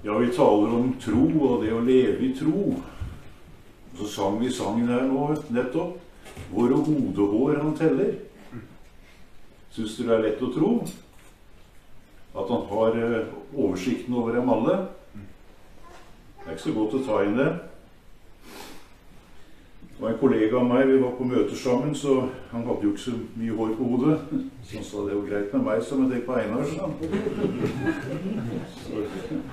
Ja, vi taler om tro og det å leve i tro. Og så sang vi sangen her nå nettopp. Våre hodehår han teller. Synes du det er lett å tro? At han har oversikten over dem alle? Det er ikke så godt å ta inn det. Det var en kollega av meg, vi var på møter sammen, så han hadde jo ikke så mye hår på hodet. Så han sa det var greit med meg som jeg tenker på Einar, sa han.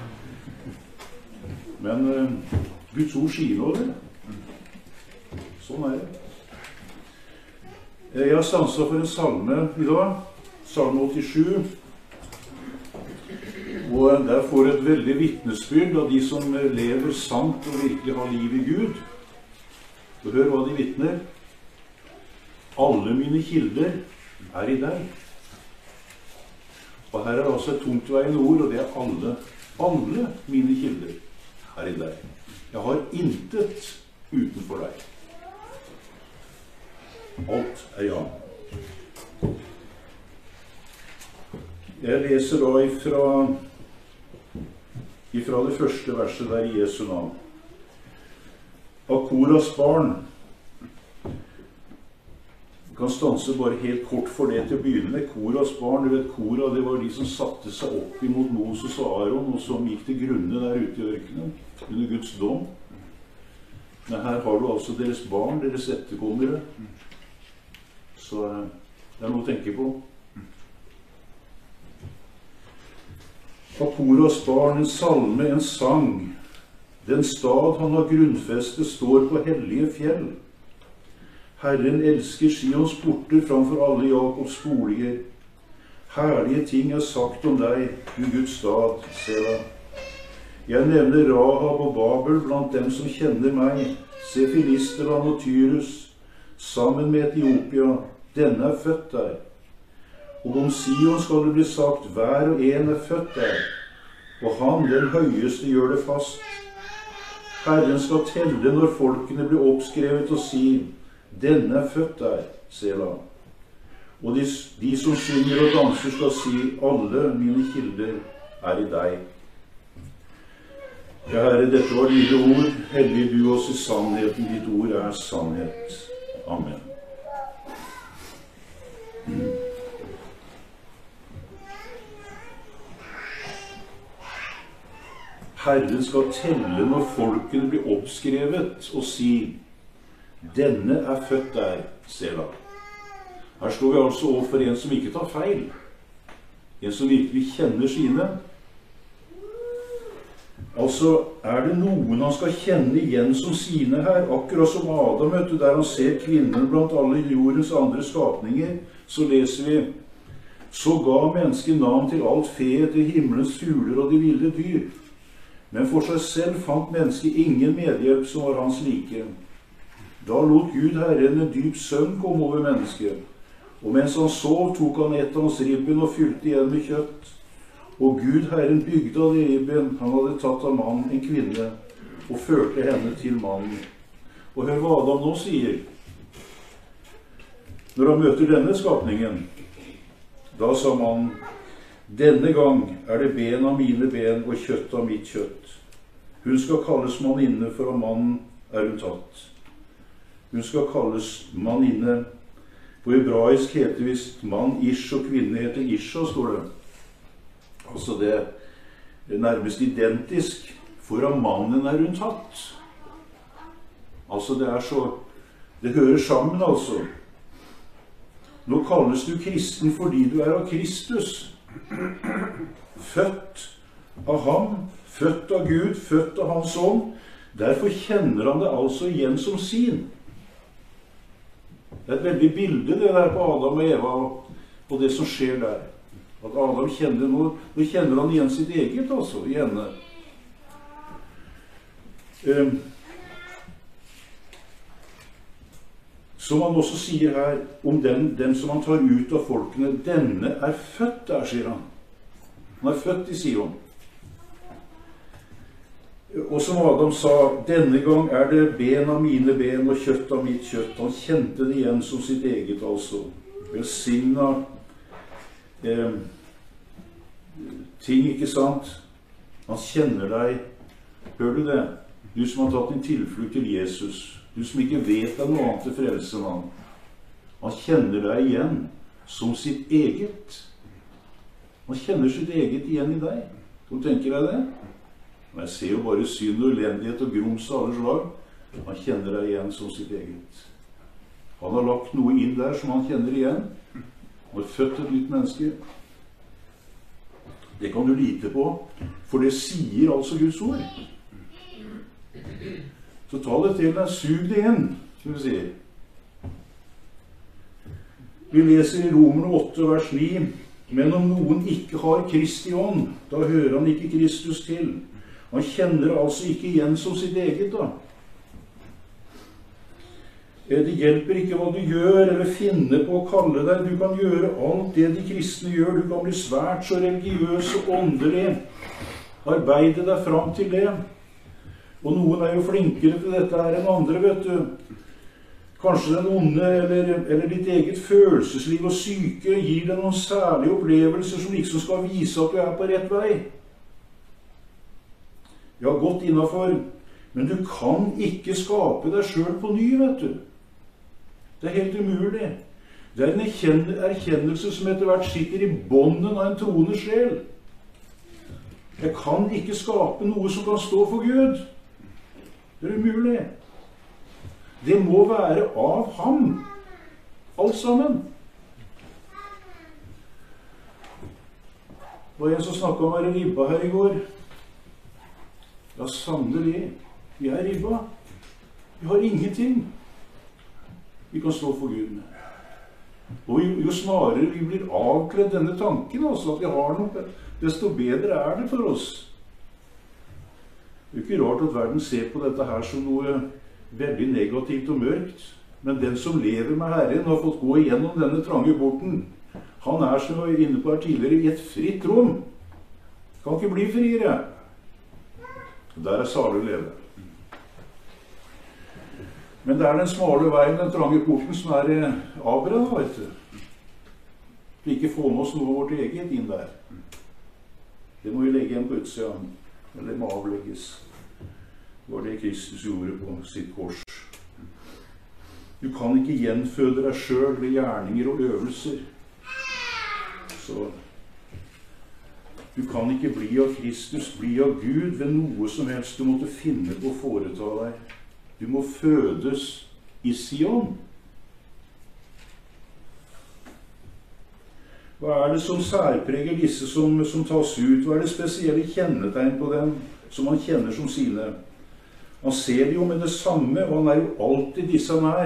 Men Guds ord sier noe det. Sånn er det. Jeg har stanset for en salme i dag, salme 87. Og der får et veldig vittnesbyrd av de som lever sant og virkelig har liv i Gud. Og hør hva de vittner. Alle mine kilder er i deg. Og her er altså et tungtveiende ord, og det er alle. Alle mine kilder er i deg. Jeg har intet utenfor deg. Alt er ja. Jeg leser da ifra det første verset der i Jesu navn. Av Koras barn. Vi kan stanse bare helt kort for det til å begynne med. Koras barn, du vet Kora, det var de som satte seg opp imot Moses og Aaron, og som gikk til grunne der ute i ørkenen, under Guds dom. Men her har du altså deres barn, deres etterkommere. Så det er noe å tenke på. Av Koras barn, en salme, en sang. Den stad han har grunnfestet står på hellige fjell. Herren elsker Sions porter framfor alle Jakobs boliger. Herlige ting er sagt om deg, du Guds stad, Sela. Jeg nevner Rahab og Babel blant dem som kjenner meg. Se Filisterland og Tyrus, sammen med Etiopia. Denne er født der. Og om Sion skal det bli sagt, hver og en er født der. Og han, den høyeste, gjør det fast. Herren skal telle når folkene blir oppskrevet og si, denne er født der, Sela. Og de som synger og danser skal si, alle mine kilder er i deg. Ja, Herre, dette var dine ord. Hellig du oss i sannheten. Ditt ord er sannhet. Amen. Herren skal telle når folkene blir oppskrevet og si, denne er født der, Sela. Her står vi altså overfor en som ikke tar feil. En som virkelig kjenner sine. Altså, er det noen han skal kjenne igjen som sine her, akkurat som Adam, vet du, der han ser kvinnen blant alle jordens andre skapninger, så leser vi, så ga mennesket navn til alt fe, til himmelens fugler og de ville dyr. Men for seg selv fant mennesket ingen medhjelp som var hans like. Da lot Gud Herren en dyp søvn komme over mennesket, og mens han sov, tok han et av hans ribben og fylte igjen med kjøtt. Og Gud Herren bygde av det ribben han hadde tatt av mannen, en kvinne, og førte henne til mannen. Og hør hva Adam nå sier. Når han møter denne skapningen, da sa mannen, denne gang er det ben av mine ben og kjøtt av mitt kjøtt. Hun skal kalles manninne, for av mannen er hun tatt. Hun skal kalles manninne. På hebraisk heter visst mann Ish, og kvinne heter Isha, står det. Altså det er nærmest identisk, for av mannen er hun tatt. Altså det er så, det hører sammen altså. Nå kalles du kristen fordi du er av Kristus. Født av ham, født av Gud, født av hans ånd. Derfor kjenner han det altså igjen som sin. Det er et veldig bilde det der på Adam og Eva og det som skjer der. At Adam kjenner noe, nå kjenner han igjen sitt eget altså, i henne. Som han også sier her, om den som han tar ut av folkene, denne er født der, sier han. Han er født i Sion. Og som Adam sa, denne gang er det ben av mine ben og kjøtt av mitt kjøtt. Han kjente det igjen som sitt eget, altså. Velsigna ting, ikke sant? Han kjenner deg. Hør du det? Du som har tatt din tilflukt til Jesus. Du som ikke vet deg noe annet til frelse enn han. Han kjenner deg igjen som sitt eget. Han kjenner sitt eget igjen i deg. Hvor tenker jeg det? Men jeg ser jo bare synd og elendighet og grums av alle slag. Han kjenner deg igjen som sitt eget. Han har lagt noe inn der som han kjenner igjen. Han har født et nytt menneske. Det kan du lite på, for det sier altså Guds ord. Så ta det til deg, sug det inn, som vi sier. Vi leser i Romerne 8, vers 9. Men om noen ikke har Kristi ånd, da hører han ikke Kristus til. Han kjenner altså ikke igjen som sitt eget, da. Det hjelper ikke hva du gjør eller finner på å kalle deg. Du kan gjøre alt det de kristne gjør. Du kan bli svært så religiøs og åndelig. Arbeide deg fram til det. Og noen er jo flinkere til dette her enn andre, vet du. Kanskje den onde eller ditt eget følelsesliv og syke gir deg noen særlige opplevelser som liksom skal vise at du er på rett vei. Ja, godt innenfor. Men du kan ikke skape deg selv på ny, vet du. Det er helt umulig. Det er en erkjennelse som etter hvert sitter i bånden av en troende sjel. Jeg kan ikke skape noe som kan stå for Gud. Det er umulig. Det må være av ham. Alt sammen. Det var en som snakket om å være ribba her i går. Ja, sannelig. Vi er ribba. Vi har ingenting vi kan stå for Gud med. Og jo snarere vi blir avkledd denne tanken, altså at vi har noe, desto bedre er det for oss. Det er ikke rart at verden ser på dette her som noe veldig negativt og mørkt. Men den som lever med Herren og har fått gå igjennom denne trange porten, han er, som jeg var inne på her tidligere, i et fritt rom. Kan ikke bli friere. Der er salig å leve. Men det er den smale veien, den trange porten, som er avbrennet, vet du. Vi ikke får med oss noe av vårt eget inn der. Det må vi legge igjen på utsiden, eller må avlegges. Det var det Kristus gjorde på sitt kors. Du kan ikke gjenføde deg selv ved gjerninger og øvelser. Så du kan ikke bli av Kristus, bli av Gud ved noe som helst du måtte finne på å foreta deg. Du må fødes i Sion. Hva er det som særpreger disse som tas ut? Hva er det spesielle kjennetegn på dem som han kjenner som sine? Han ser det jo med det samme, og han er jo alltid disse nær.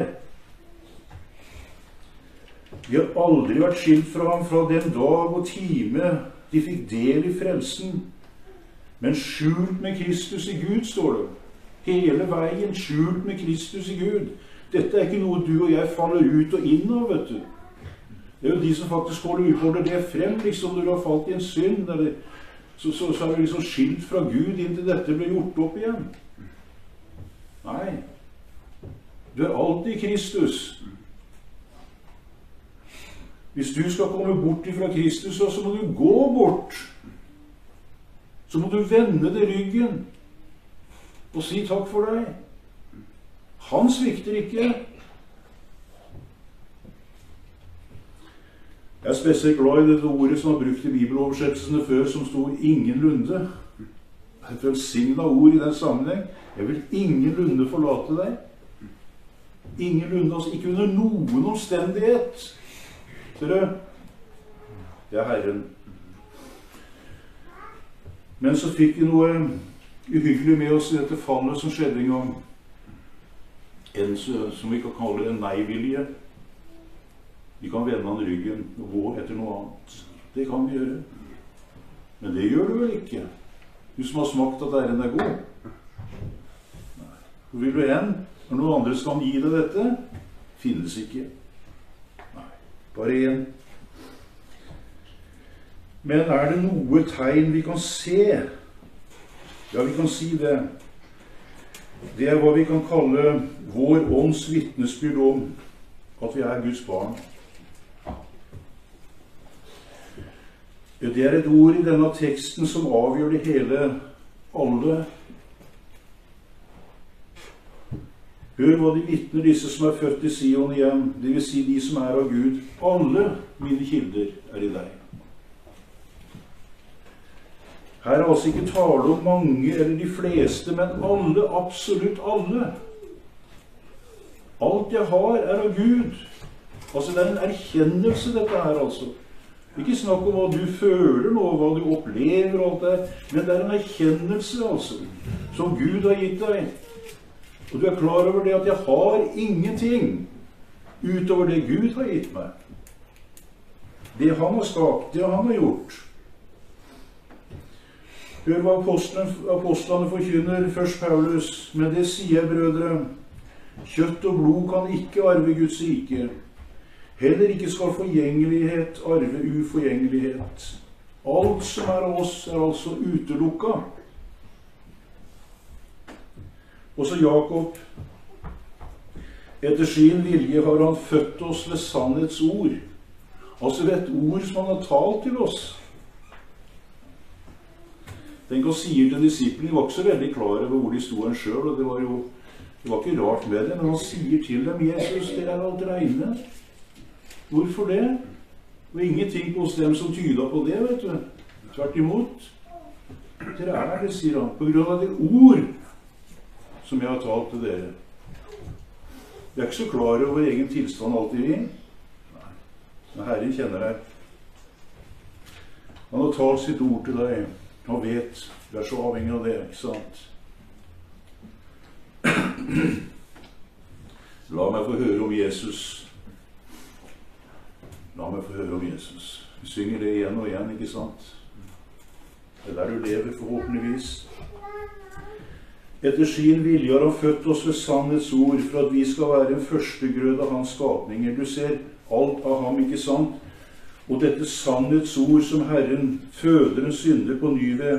De har aldri vært skilt fra ham fra den dag og time de fikk del i frelsen. Men skjult med Kristus i Gud, står det. Hele veien skjult med Kristus i Gud. Dette er ikke noe du og jeg faller ut og inn av, vet du. Det er jo de som faktisk holder det frem, liksom når du har falt i en synd, eller så er du liksom skilt fra Gud inntil dette blir gjort opp igjen. Nei. Du er alltid Kristus. Hvis du skal komme bort fra Kristus, så må du gå bort. Så må du vende deg ryggen og si takk for deg. Han svikter ikke. Jeg er spesielt glad i dette ordet som er brukt i bibeloversettelsene før, som stod ingenlunde. Et velsignet ord i den sammenheng. Jeg vil ingenlunde forlate deg. Ingenlunde, altså ikke under noen omstendighet. Ser du? Det er Herren. Men så fikk vi noe uhyggelig med oss i dette fallet som skjedde en gang. En som vi kan kalle en nei-vilje. Vi kan vende han ryggen og gå etter noe annet. Det kan vi gjøre. Men det gjør du vel ikke? Du som har smakt at Herren er god. Nei. Hvor vil du hen? Når noen andre skal gi deg dette, finnes ikke. Nei, bare en. Men er det noe tegn vi kan se? Ja, vi kan si det. Det er hva vi kan kalle vår ånds vitnesbyrd om at vi er Guds barn. Det er et ord i denne teksten som avgjør det hele. Alle. Hør hva de vitner, disse som er født i Sion igjen, det vil si de som er av Gud. Alle mine kilder er i deg. Her er altså ikke tale om mange eller de fleste, men alle, absolutt alle. Alt jeg har er av Gud. Altså det er en erkjennelse dette her altså. Ikke snakk om hva du føler nå, hva du opplever og alt det, men det er en erkjennelse altså, som Gud har gitt deg. Og du er klar over det at jeg har ingenting utover det Gud har gitt meg. Det han har skapt, det han har gjort. Hør hva apostlene forkynner, først Paulus. Men det sier jeg, brødre, kjøtt og blod kan ikke arve Guds rike. Heller ikke skal forgjengelighet arve uforgjengelighet. Alt som er av oss er altså utelukket. Og så Jakob. Etter sin vilje har han født oss ved sannhets ord. Altså ved et ord som han har talt til oss. Tenk han sier til disiplene, de var ikke så veldig klar over hvor de sto han selv, og det var ikke rart med det, men han sier til dem, Jesus, dere er alt reine. Hvorfor det? Det var ingenting hos dem som tyda på det, vet du. Tvert imot. Dere er det, sier han, på grunn av det ord som jeg har talt til dere. Vi er ikke så klar over vår egen tilstand alltid vi. Nei. Men Herren kjenner deg. Han har talt sitt ord til deg. Han vet, du er så avhengig av det, ikke sant? La meg få høre om Jesus. La meg få høre om Jesus. Vi synger det igjen og igjen, ikke sant? Det er der du lever, forhåpentligvis. Etter sin vilje har han født oss ved sannhets ord, for at vi skal være en førstegrød av hans skapninger. Du ser alt av ham, ikke sant? Og dette sannhets ord som Herren føder en synder på ny ved,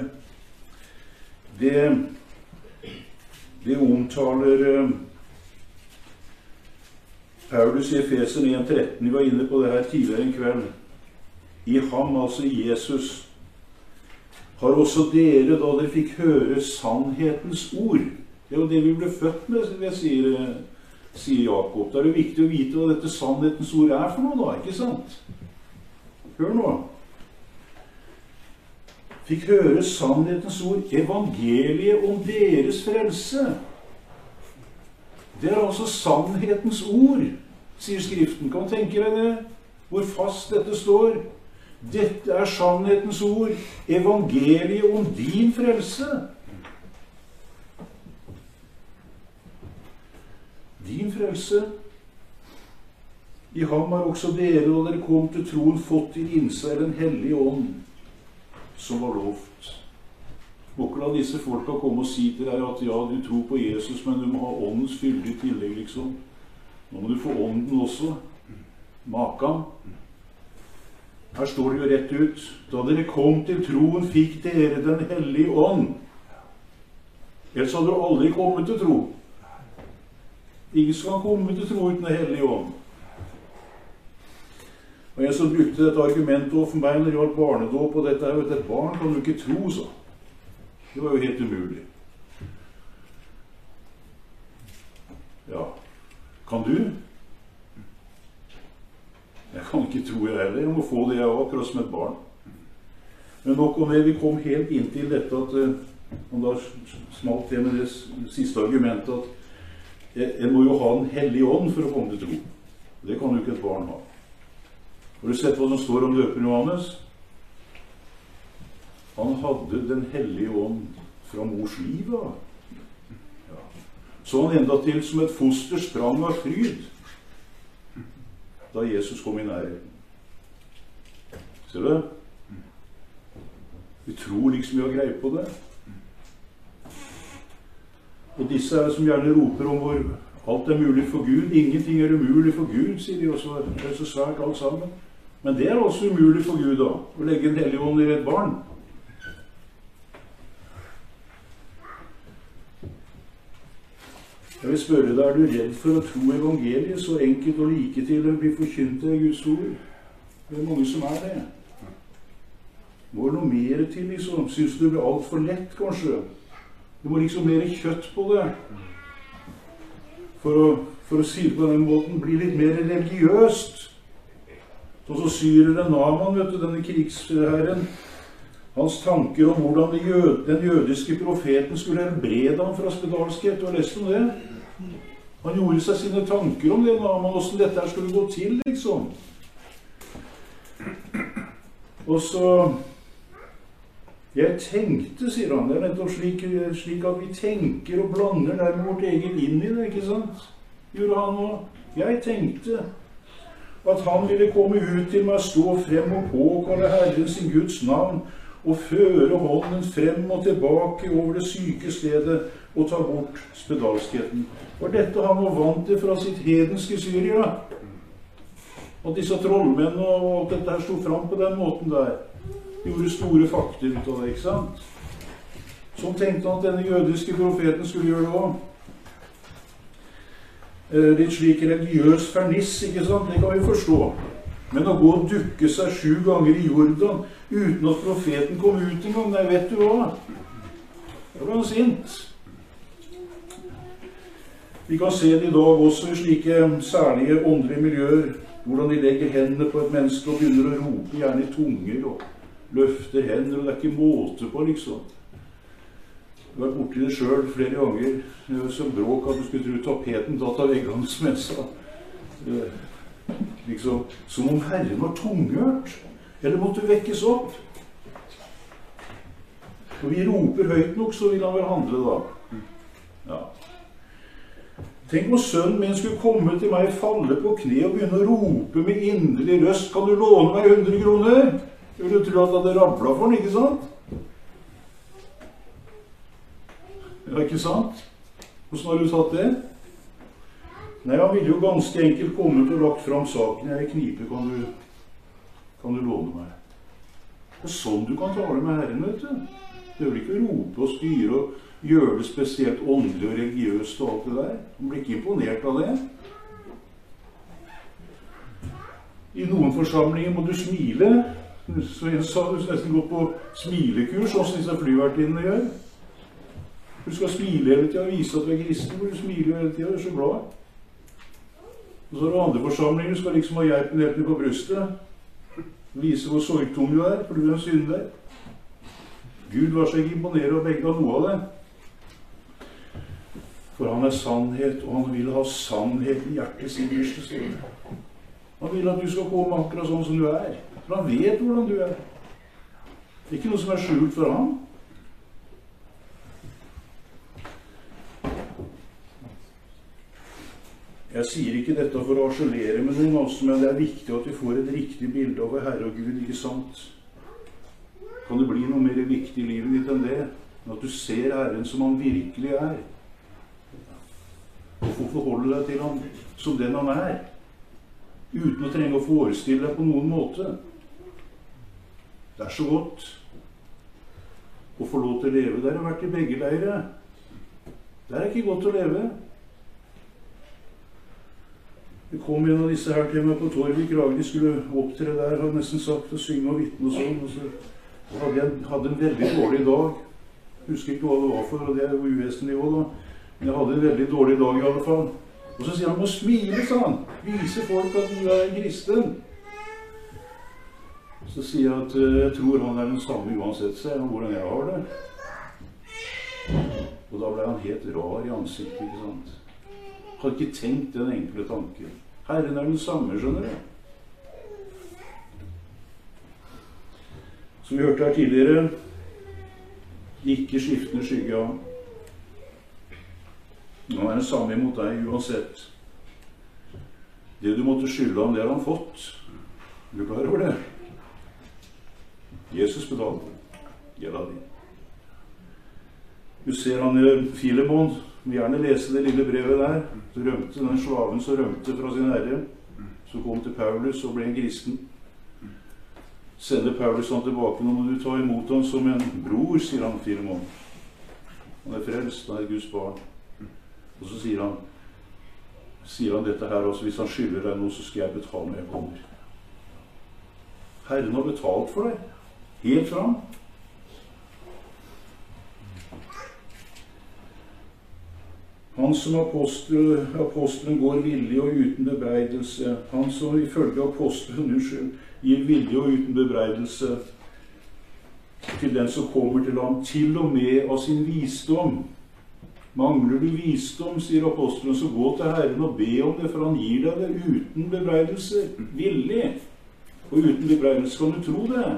det omtaler Paulus i Efesen 1,13. Vi var inne på det her tidligere en kveld. I ham, altså i Jesus, har også dere, da dere fikk høre sannhetens ord. Det er jo det vi ble født med, sier Jakob. Da er det viktig å vite hva dette sannhetens ord er for noe da, ikke sant? Hør nå. Fikk høre sannhetens ord, evangeliet om deres frelse. Det er altså sannhetens ord, sier Skriften. Kan du tenke deg det? Hvor fast dette står. Dette er sannhetens ord, evangeliet om din frelse. Din frelse. I ham har også dere, da dere kom til troen, fått til innseg den hellige ånd, som var lovt. Må ikke la disse folka komme og si til deg at ja, du tror på Jesus, men du må ha åndens fylde i tillegg, liksom. Nå må du få ånden også. Makan. Her står det jo rett ut. Da dere kom til troen, fikk dere den hellige ånd. Ellers hadde du aldri kommet til tro. Ingen skal komme til tro uten den hellige ånd. Og en som brukte dette argumentet for meg når det var barnedåp, og dette er jo et barn kan du ikke tro, så. Det var jo helt umulig. Ja, kan du? Jeg kan ikke tro jeg heller, jeg må få det jeg var, akkurat som et barn. Men nok om det, vi kom helt inn til dette at, og da smalt det med det siste argumentet, at en må jo ha den hellige ånd for å komme til tro. Det kan jo ikke et barn ha. Har du sett hva som står om døperen Johannes? Han hadde den hellige ånd fra mors liv. Ja. Så han enda til som et foster sprang av fryd da Jesus kom i nærheten. Ser du det? Vi tror liksom vi har greie på det. Og disse er det som gjerne roper om hvor alt er mulig for Gud. Ingenting er umulig for Gud, sier de også. Det er så svært alt sammen. Men det er også umulig for Gud da, å legge en hellig ånd i et barn. Jeg vil spørre deg, er du redd for å tro evangeliet så enkelt og like til å bli forkynt av Guds ord? Det er mange som er det. Må noe mer til, liksom. Synes du det blir alt for lett, kanskje? Du må liksom mer kjøtt på det. For å si det på den måten, bli litt mer religiøst. Og så syreren Naaman, vet du, denne krigsherren, hans tanker om hvordan den jødiske profeten skulle helbrede ham fra spedalskhet. Du har lest om det? Han gjorde seg sine tanker om det, Naaman, hvordan dette her skulle gå til, liksom. Og så jeg tenkte, sier han, det er nettopp slik at vi tenker og blander nærmere vårt eget inn i det, ikke sant? Gjorde han også. Jeg tenkte at han ville komme ut til meg, stå frem og påkalle Herren sin Guds navn, og føre hånden frem og tilbake over det syke stedet og ta bort spedalskheten. For dette han var vant til fra sitt hedenske Syria. Og disse trollmennene og dette her stod fram på den måten der. De gjorde store fakter ut av det, ikke sant? Sånn tenkte han at denne jødiske profeten skulle gjøre det også. Litt slik religiøs ferniss, ikke sant? Det kan vi forstå. Men å gå og dukke seg 7 ganger i Jordan uten at profeten kom ut en gang, nei, vet du hva? Da ble han sint. Vi kan se det i dag også i slike særlige åndelige miljøer, hvordan de legger hendene på et menneske og begynner å rope, gjerne i tunger, og løfter hender, og det er ikke måte på, liksom. Jeg har vært borti det selv flere ganger, så bråk at du skulle tro tapeten tatt av veggene som jeg sa. Liksom, som om Herren var tunghørt, eller måtte vekkes opp. Og vi roper høyt nok, så vil han vel handle da. Ja. Tenk om sønnen min skulle komme til meg, falle på kne og begynne å rope med inderlig røst, kan du låne meg 100 kroner? Vil du tro at det hadde rablet for den, ikke sant? Ja, ikke sant? Hvordan har du tatt det? Nei, han ville jo ganske enkelt kommet og lagt fram saken. Jeg er i knipe, kan du låne meg? Det er sånn du kan tale med Herren, vet du. Det vil ikke rope og styre og gjøre det spesielt åndelig og religiøst og alt det der. Han blir ikke imponert av det. I noen forsamlinger må du smile. Så en sa du nesten gå på smilekurs, sånn som disse flyvertinnene gjør. Du skal smile hele tiden og vise at du er kristen, hvor du smiler hele tiden og er så glad. Og så er det andre forsamlinger, du skal liksom ha hjelpen helt ned på brystet. Vise hvor sorgtom du er, for du er en synder. Gud lar seg ikke imponere av begge av noe av det. For han er sannhet, og han vil ha sannhet i hjertets innerste sted. Han vil at du skal komme akkurat sånn som du er. For han vet hvordan du er. Det er ikke noe som er skjult for ham. Jeg sier ikke dette for å harselere med noen også, men det er viktig at vi får et riktig bilde av Herre og Gud, ikke sant? Kan det bli noe mer viktig i livet ditt enn det? At du ser Herren som han virkelig er. Og få forholde deg til ham som den han er. Uten å trenge å forestille deg på noen måte. Det er så godt å få lov til å leve. Der har vært i begge leire. Det er ikke godt å leve. Det kom en av disse her til meg på torvet i Kragen. De skulle opptre der, hadde nesten sagt å synge og vitne og sånn. Og så hadde en veldig dårlig dag. Jeg husker ikke hva det var for, og det er jo uvesentlig da. Men jeg hadde en veldig dårlig dag i alle fall. Og så sier han, må smile, sa han. Vise folk at du er en kristen. Så sier jeg at jeg tror han er den samme uansett, sier han, hvordan jeg har det. Og da ble han helt rar i ansiktet, ikke sant? Har ikke tenkt den enkle tanken. Herren er den samme, skjønner du. Som vi hørte her tidligere, ikke skiftende skygge av. Han er den samme imot deg uansett. Det du måtte skylde ham, det har han fått. Du er klar over det? Jesus betalte gjelda di. Du ser han i Filemon. Vi gjerne lese det lille brevet der. Så rømte den slaven som rømte fra sin herre. Så kom til Paulus og ble en kristen. Sender Paulus han tilbake. Nå må du ta imot ham som en bror, sier han Filemon. Han er frelst, han er Guds barn. Og så sier han dette her også, hvis han skylder deg noe, så skal jeg betale når jeg kommer. Herren har betalt for deg. helt fram. Han som apostelen går villig og uten bebreidelse. Han som ifølge apostelen gir villig og uten bebreidelse til den som kommer til ham, til og med av sin visdom. Mangler du visdom, sier apostelen, så gå til Herren og be om det, for han gir deg det uten bebreidelse. Villig og uten bebreidelse. Kan du tro det?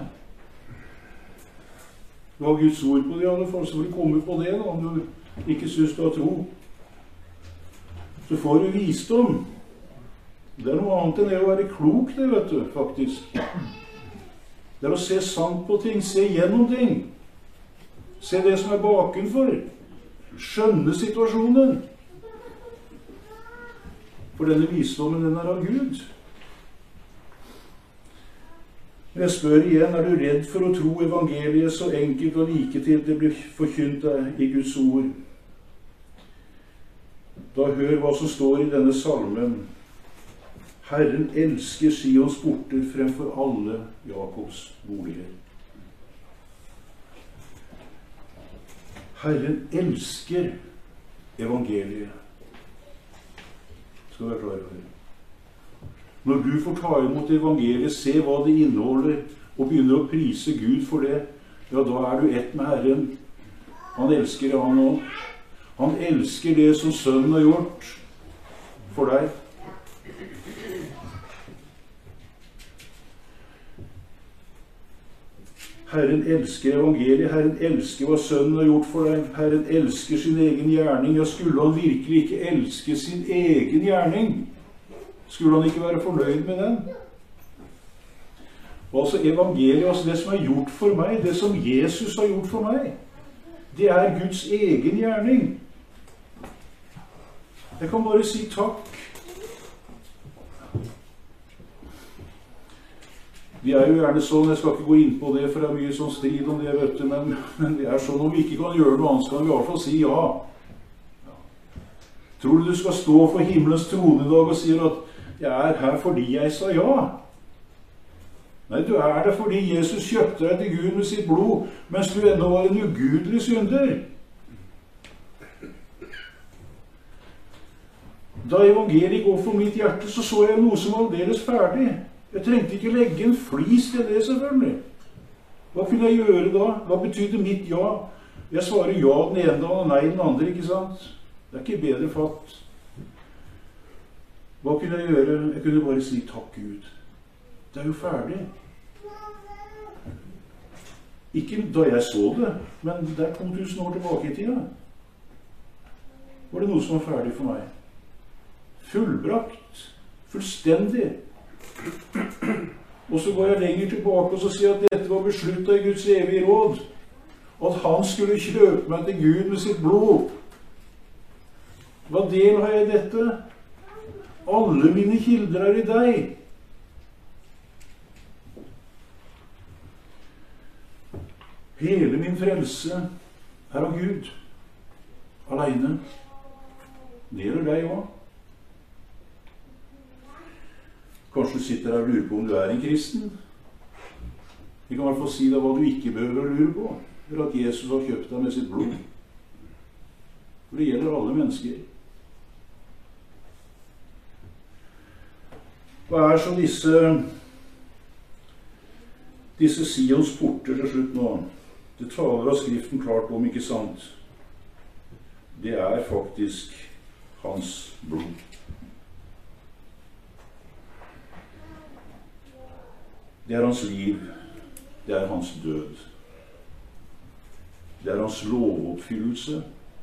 Du har Guds ord på det i alle fall, så får du komme på det da, om du ikke synes du har tro. Så får du visdom. Det er noe annet enn det å være klok, det, vet du, faktisk. Det er å se sant på ting, se gjennom ting. Se det som er bakenfor. Skjønne situasjonen. For denne visdommen, den er av Gud. Jeg spør igjen, er du redd for å tro evangeliet så enkelt og like til det blir forkynt i Guds ord? Da hør hva som står i denne salmen. Herren elsker Sions porter fremfor alle Jakobs boliger. Herren elsker evangeliet. Skal du være klar over. Når du får ta imot evangeliet, se hva det inneholder, og begynner å prise Gud for det, ja, da er du ett med Herren. Han elsker det, han også. Han elsker det som Sønnen har gjort for deg. Herren elsker evangeliet. Herren elsker hva Sønnen har gjort for deg. Herren elsker sin egen gjerning. Ja, skulle han virkelig ikke elske sin egen gjerning? Skulle han ikke være fornøyd med den? Altså evangeliet, altså det som er gjort for meg, det som Jesus har gjort for meg, det er Guds egen gjerning. Jeg kan bare si takk. Vi er jo gjerne sånn, jeg skal ikke gå inn på det, for det er mye sånn strid om det, vet du, men vi er sånn, om vi ikke kan gjøre noe annet, skal vi i hvert fall si ja. Tror du skal stå for himmelens trone i dag og si at jeg er her fordi jeg sa ja? Nei, du er det fordi Jesus kjøpte deg til Gud med sitt blod, mens du ennå var en ugudelig synder. Da evangeliet går for mitt hjerte, så jeg noe som var aldeles ferdig. Jeg trengte ikke legge en flis til det, selvfølgelig. Hva kunne jeg gjøre da? Hva betydde mitt ja? Jeg svarer ja den ene dagen og nei den andre, ikke sant? Det er ikke bedre fatt. Hva kunne jeg gjøre? Jeg kunne bare si takk Gud. Det er jo ferdig. Ikke da jeg så det, men det er 2000 år tilbake i tida. Var det noe som var ferdig for meg? Fullbrakt. Fullstendig. Og så går jeg lenger tilbake og så sier at dette var besluttet i Guds evige råd. At han skulle kjøpe meg til Gud med sitt blod. Hva del har jeg i dette? Alle mine kilder er i deg. Hele min frelse er av Gud. Alene. Det gjelder deg også. Kanskje du sitter her og lurer på om du er en kristen. Vi kan i hvert fall si deg hva du ikke behøver å lure på. Eller at Jesus har kjøpt deg med sitt blod. For det gjelder alle mennesker. Hva er så disse Sions porter til slutt nå? Det taler av Skriften klart om, ikke sant? Det er faktisk hans blod. Det er hans liv. Det er hans død. Det er hans lovoppfyllelse.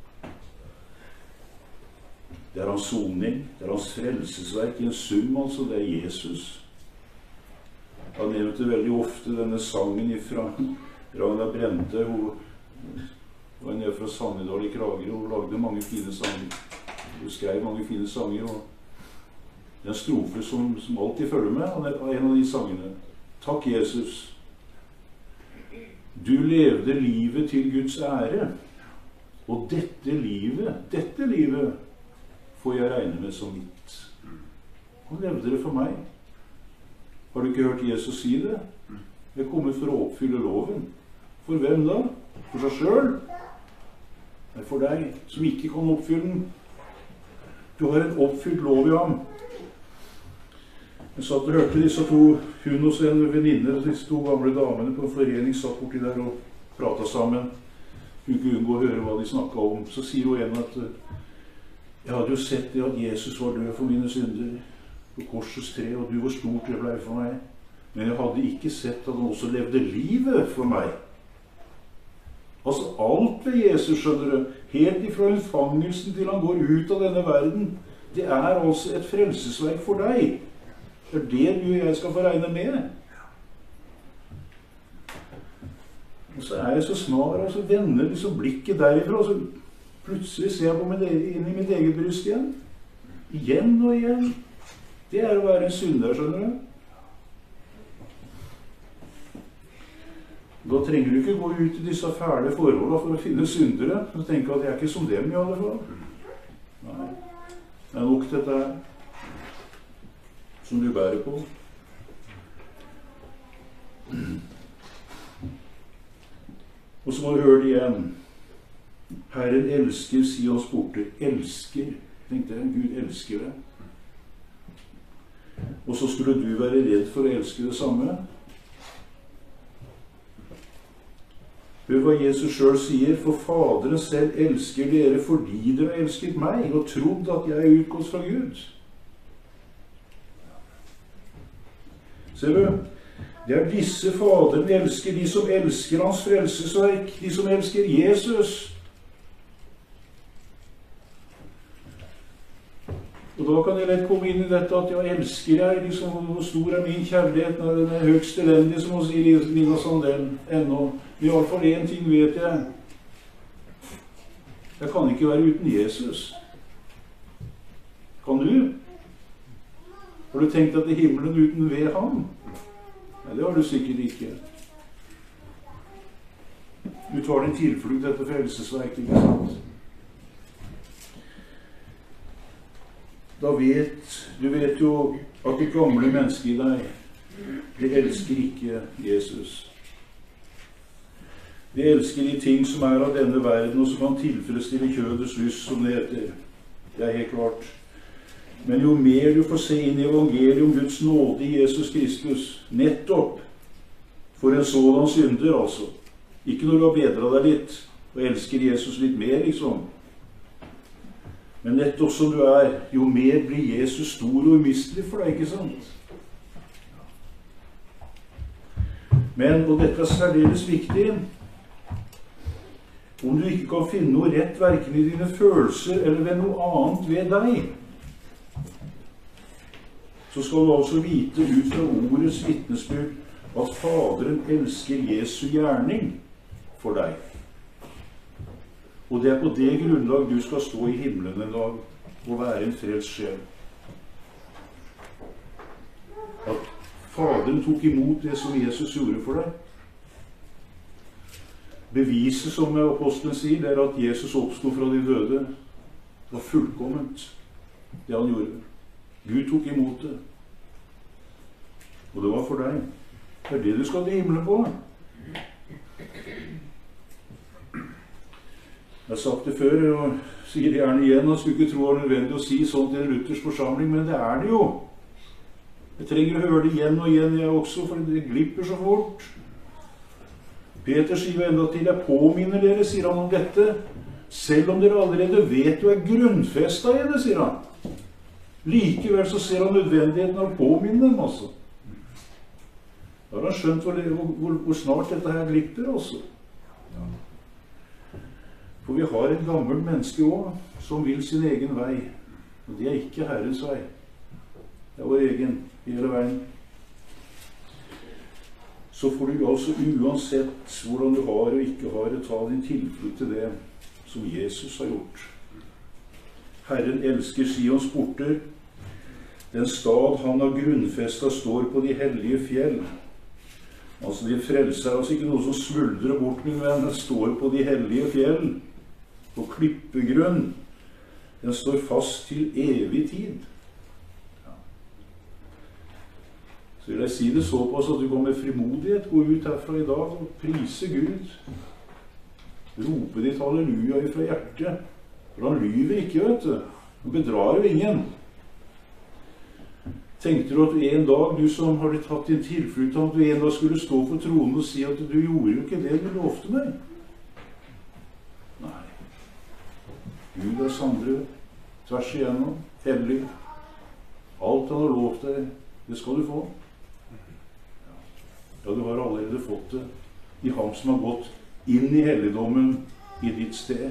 Det er hans soning. Det er hans frelsesverk i en sum, altså. Det er Jesus. Han nevnte veldig ofte denne sangen fra Ragnar Brente. Hun var nede fra Sannedal i Kragerø og lagde mange fine sanger. Hun skrev mange fine sanger, og det er en strofe som alltid følger med av en av de sangene. Takk, Jesus. Du levde livet til Guds ære, og dette livet får jeg regne med som mitt. Han levde det for meg. Har du ikke hørt Jesus si det? Jeg er kommet for å oppfylle loven. For hvem da? For seg selv? Nei, for deg, som ikke kan oppfylle den. Du har en oppfylt lov i ham. Jeg satt og hørte disse to, hun og en venninne, disse to gamle damene på en forening, satt borti der og pratet sammen. Hun kunne unngå å høre hva de snakket om. Så sier hun en at jeg hadde jo sett det at Jesus var død for mine synder på korsets tre, og du, hvor stort det ble for meg. Men jeg hadde ikke sett at han også levde livet for meg. Altså alt ved Jesus, skjønner du, helt ifra unnfangelsen til han går ut av denne verden, det er altså et frelsesverk for deg. Det er det du og jeg skal få regne med. Og så er jeg så snar, og så vender liksom blikket derifra, og så plutselig ser jeg på inn i mitt eget bryst igjen. Igjen og igjen. Det er å være en synder, skjønner du. Da trenger du ikke gå ut i disse fæle forholdene for å finne syndere. Så tenker jeg at jeg er ikke som dem i alle fall. Nei, det er nok dette her som du bærer på. Og så må du høre det igjen. Herren elsker Sions porter. Elsker. Tenkte jeg, Gud elsker det. Og så skulle du være redd for å elske det samme. Hør hva Jesus selv sier, for Faderen selv elsker dere fordi dere har elsket meg og trodd at jeg er utgått fra Gud. Ser du? Det er disse Faderen elsker, de som elsker hans frelsesverk, de som elsker Jesus. Og da kan jeg lett komme inn i dette at jeg elsker jeg, liksom, hvor stor er min kjærlighet når den er høgst elendig, som hun sier Lina Sandell ennå. I alle fall en ting vet jeg. Jeg kan ikke være uten Jesus. Kan du? Har du tenkt at det er himmelen uten ved ham? Nei, det har du sikkert ikke. Du tar din tilflukt etter frelsesverket, ikke sant? Da du vet jo at det gamle mennesket i deg, det elsker ikke Jesus. Det elsker de ting som er av denne verden, og som kan tilfredsstille kjødets lyst, som det heter. Det er helt klart. Men jo mer du får se inn i evangeliet om Guds nåde i Jesus Kristus, nettopp for en sådan synder, altså. Ikke når du har bedret deg litt, og elsker Jesus litt mer, liksom. Men nettopp som du er, jo mer blir Jesus stor og umistelig for deg, ikke sant? Men, og dette er særdeles viktig, om du ikke kan finne noe rett hverken i dine følelser eller ved noe annet ved deg, så skal du altså vite ut fra ordets vitnesbyrd at Faderen elsker Jesu gjerning for deg. Og det er på det grunnlag du skal stå i himmelen en dag og være en frelst sjel. At Faderen tok imot det som Jesus gjorde for deg. Beviset, som apostelen sier, det er at Jesus oppstod fra de døde. Det var fullkomment, det han gjorde. Gud tok imot det. Og det var for deg. Det er det du skal til himmelen på. Jeg har sagt det før, og sier det gjerne igjen, og skulle ikke tro det er nødvendig å si sånt i en Luthers forsamling, men det er det jo. Jeg trenger å høre det igjen og igjen, jeg også, for det glipper så fort. Peter sier jo enda til, jeg påminner dere, sier han om dette, selv om dere allerede vet du er grunnfestet i det, sier han. Likevel så ser han nødvendigheten av å påminne dem, altså. Da har han skjønt hvor snart dette her glipper, altså. For vi har et gammelt menneske også, som vil sin egen vei. Og det er ikke Herrens vei. Det er vår egen, i hele verden. Så får du altså uansett hvordan du har og ikke har, ta din tilflukt til det som Jesus har gjort. Herren elsker Sions porter. Den stad han har grunnfestet står på de hellige fjell. Altså, de frelser altså ikke noe som smuldrer bort, min venn. Den står på de hellige fjell. På klippegrunn. Den står fast til evig tid. Ja. Så vil jeg si det såpass at du kan med frimodighet gå ut herfra i dag og prise Gud. Rope ditt halleluja ifra hjertet. For han lyver ikke, vet du. Han bedrar jo ingen. Tenkte du at en dag, du som har tatt din tilflukt, at du en dag skulle stå på tronen og si at du gjorde jo ikke det du lovte meg? Nei. Gud er sannere, tvers igjennom, hellig. Alt han har lovt deg, det skal du få. Ja, du har allerede fått det i ham som har gått inn i helligdommen i ditt sted.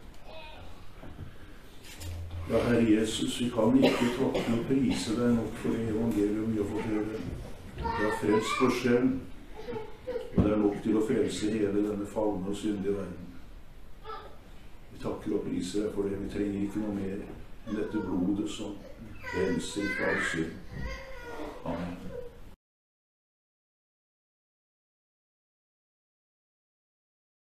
Ja, Herre Jesus, vi kan ikke takke og prise deg nok for det evangelium vi har fått høre. Det har frelst vår sjel, og det er nok til å frelse hele denne falne og syndige verden. Vi takker og priser deg for det. Vi trenger ikke noe mer enn dette blodet som renser fra all synd.